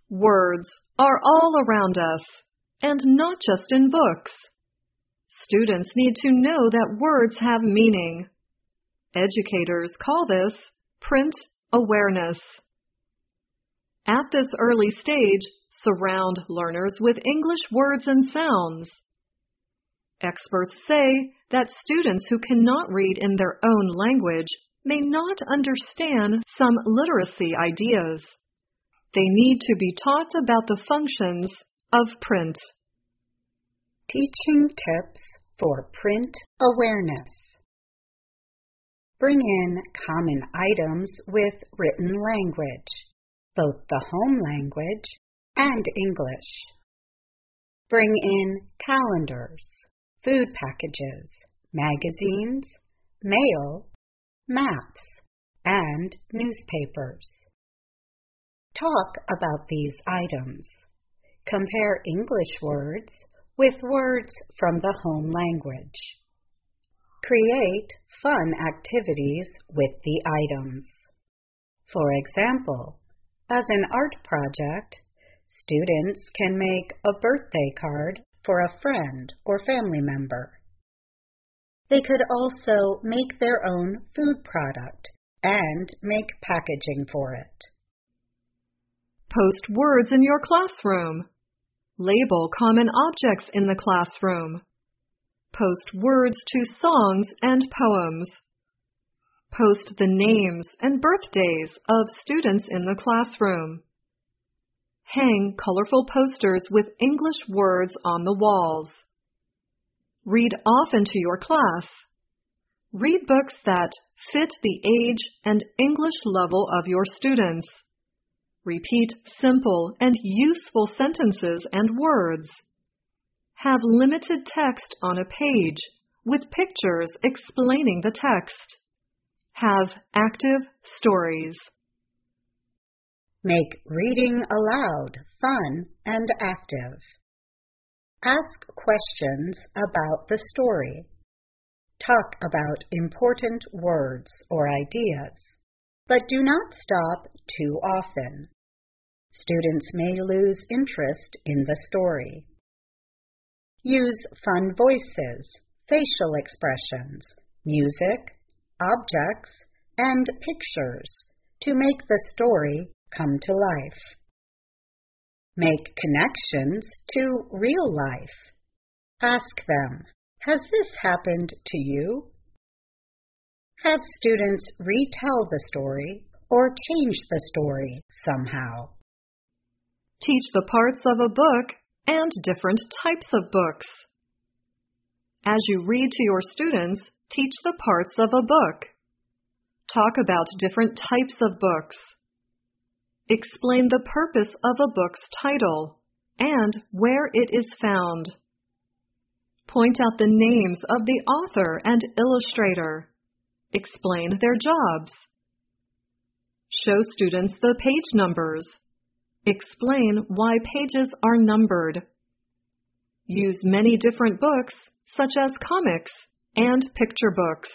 Words are all around us, and not just in books. Students need to know that words have meaning. Educators call this print awareness. At this early stage, surround learners with English words and sounds. Experts say that students who cannot read in their own language may not understand some literacy ideas. They need to be taught about the functions of print. Teaching tips for print awareness. Bring in common items with written language, both the home language and English. Bring in calendars, food packages, magazines, mail, maps, and newspapers. Talk about these items. Compare English words with words from the home language. Create fun activities with the items. For example, as an art project, students can make a birthday card for a friend or family member. They could also make their own food product and make packaging for it. Post words in your classroom. Label common objects in the classroom. Post words to songs and poems. Post the names and birthdays of students in the classroom. Hang colorful posters with English words on the walls. Read often to your class. Read books that fit the age and English level of your students. Repeat simple and useful sentences and words. Have limited text on a page with pictures explaining the text. Have active stories. Make reading aloud fun and active. Ask questions about the story. Talk about important words or ideas, but do not stop too often. Students may lose interest in the story. Use fun voices, facial expressions, music, objects, and pictures to make the story come to life. Make connections to real life. Ask them, has this happened to you? Have students retell the story or change the story somehow. Teach the parts of a book and different types of books. As you read to your students, teach the parts of a book. Talk about different types of books. Explain the purpose of a book's title and where it is found. Point out the names of the author and illustrator. Explain their jobs. Show students the page numbers. Explain why pages are numbered. Use many different books, such as comics and picture books.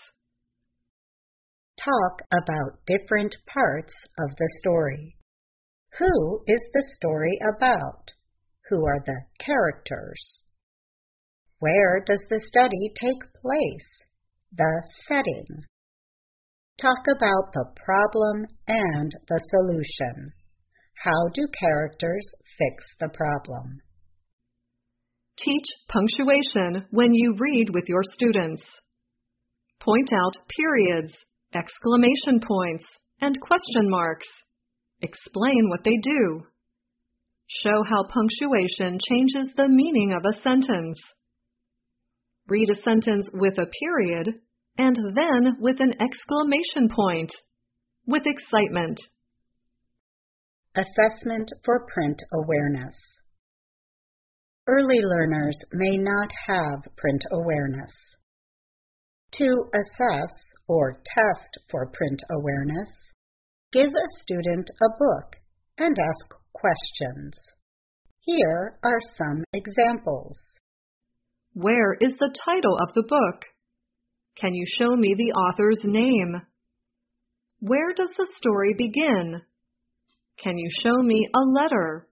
Talk about different parts of the story. Who is the story about? Who are the characters? Where does the study take place? The setting. Talk about the problem and the solution. How do characters fix the problem? Teach punctuation when you read with your students. Point out periods, exclamation points, and question marks. Explain what they do. Show how punctuation changes the meaning of a sentence. Read a sentence with a period and then with an exclamation point, with excitement. Assessment for print awareness. Early learners may not have print awareness. To assess or test for print awareness, give a student a book and ask questions. Here are some examples. Where is the title of the book? Can you show me the author's name? Where does the story begin? Can you show me a letter,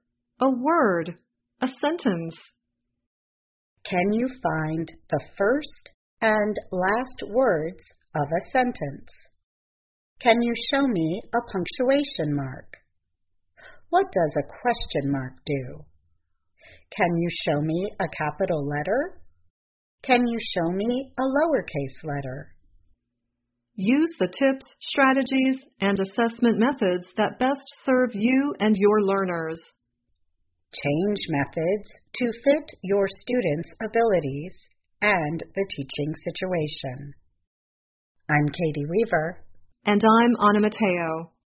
a word, a sentence. Can you find the first and last words of a sentence? Can you show me a punctuation mark? What does a question mark do? Can you show me a capital letter? Can you show me a lowercase letter? Use the tips, strategies, and assessment methods that best serve you and your learners. Change methods to fit your students' abilities and the teaching situation. I'm Katie Weaver. And I'm Anna Mateo.